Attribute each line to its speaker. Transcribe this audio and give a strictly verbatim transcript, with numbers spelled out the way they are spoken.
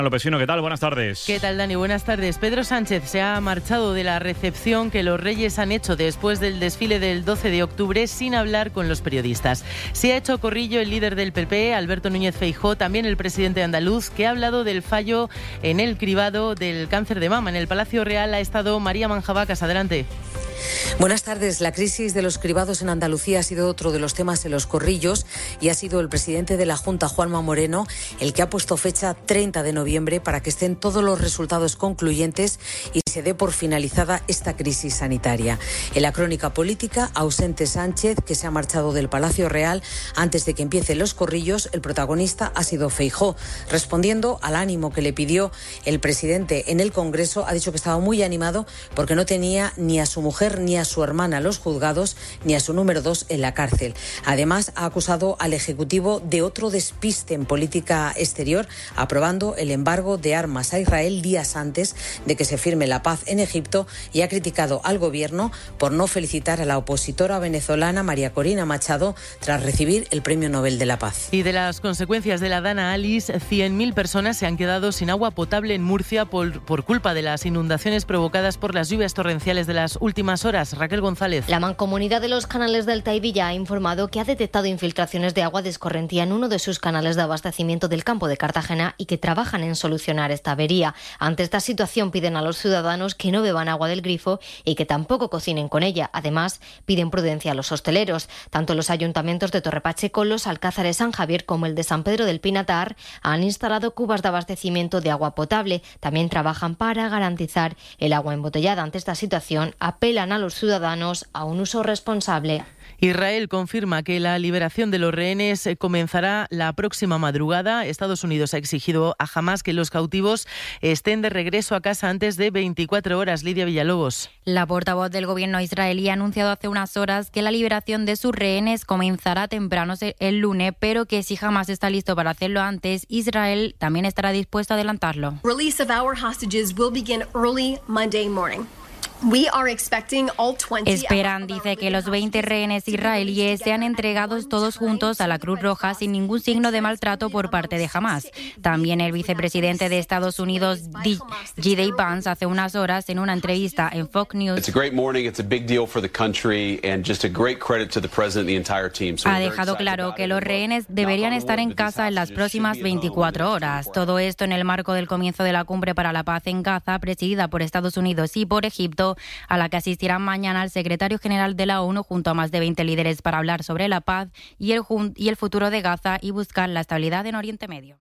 Speaker 1: Lopesino, ¿qué tal? Buenas tardes.
Speaker 2: ¿Qué tal, Dani? Buenas tardes. Pedro Sánchez se ha marchado de la recepción que los Reyes han hecho después del desfile del doce de octubre sin hablar con los periodistas. Se ha hecho corrillo el líder del P P, Alberto Núñez Feijóo, también el presidente andaluz, que ha hablado del fallo en el cribado del cáncer de mama. En el Palacio Real ha estado María Manjabacas. Adelante.
Speaker 3: Buenas tardes. La crisis de los cribados en Andalucía ha sido otro de los temas en los corrillos y ha sido el presidente de la Junta, Juanma Moreno, el que ha puesto fecha treinta de noviembre para que estén todos los resultados concluyentes y se dé por finalizada esta crisis sanitaria. En la crónica política, ausente Sánchez, que se ha marchado del Palacio Real antes de que empiecen los corrillos, el protagonista ha sido Feijóo. Respondiendo al ánimo que le pidió el presidente en el Congreso, ha dicho que estaba muy animado porque no tenía ni a su mujer ni a su hermana en los juzgados, ni a su número dos en la cárcel. Además, ha acusado al Ejecutivo de otro despiste en política exterior, aprobando el embargo de armas a Israel días antes de que se firme la paz en Egipto, y ha criticado al Gobierno por no felicitar a la opositora venezolana María Corina Machado tras recibir el Premio Nobel de la Paz.
Speaker 2: Y de las consecuencias de la Dana Alice, cien mil personas se han quedado sin agua potable en Murcia por, por culpa de las inundaciones provocadas por las lluvias torrenciales de las últimas horas. Raquel González.
Speaker 4: La Mancomunidad de los Canales del Taivilla ha informado que ha detectado infiltraciones de agua de escorrentía en uno de sus canales de abastecimiento del campo de Cartagena y que trabajan en solucionar esta avería. Ante esta situación piden a los ciudadanos que no beban agua del grifo y que tampoco cocinen con ella. Además, piden prudencia a los hosteleros. Tanto los ayuntamientos de Torrepacheco, Los Alcázares, San Javier como el de San Pedro del Pinatar han instalado cubas de abastecimiento de agua potable. También trabajan para garantizar el agua embotellada. Ante esta situación, apelan a los ciudadanos a un uso responsable.
Speaker 2: Israel confirma que la liberación de los rehenes comenzará la próxima madrugada. Estados Unidos ha exigido a Hamás que los cautivos estén de regreso a casa antes de veinticuatro horas. Lidia Villalobos.
Speaker 5: La portavoz del gobierno israelí ha anunciado hace unas horas que la liberación de sus rehenes comenzará temprano el lunes, pero que si Hamás está listo para hacerlo antes, Israel también estará dispuesto a adelantarlo.
Speaker 6: Release of our hostages will begin early Monday morning.
Speaker 5: Esperan, dice, que los veinte rehenes israelíes sean entregados todos juntos a la Cruz Roja sin ningún signo de maltrato por parte de Hamás. También el vicepresidente de Estados Unidos, J D Vance, hace unas horas en una entrevista en Fox News, ha dejado claro que los rehenes deberían estar en casa en las próximas veinticuatro horas. Todo esto en el marco del comienzo de la cumbre para la paz en Gaza, presidida por Estados Unidos y por Egipto, a la que asistirán mañana el secretario general de la ONU junto a más de veinte líderes para hablar sobre la paz y el, y el futuro de Gaza y buscar la estabilidad en Oriente Medio.